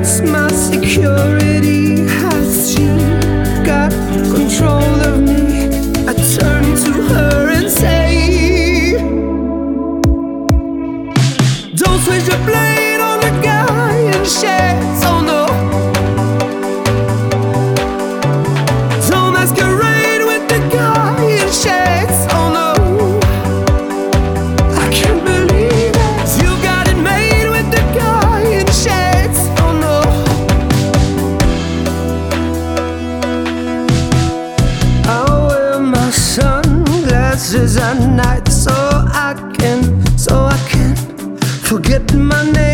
my security. Has she got control of me? I turn to her and say, don't switch your blade on the guy in shades. Oh no, don't masquerade with the guy in shades. Oh no, I can't believe it. You got it made with the guy in shades. Oh no, I wear my sunglasses at night so I can forget my name.